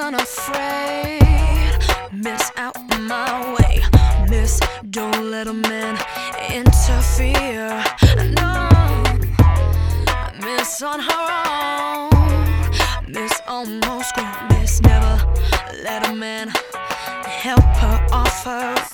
unafraid. Miss, out my way. Miss, don't let a man interfere. No, Miss on her own. Miss almost grown. Miss never let a man help her off her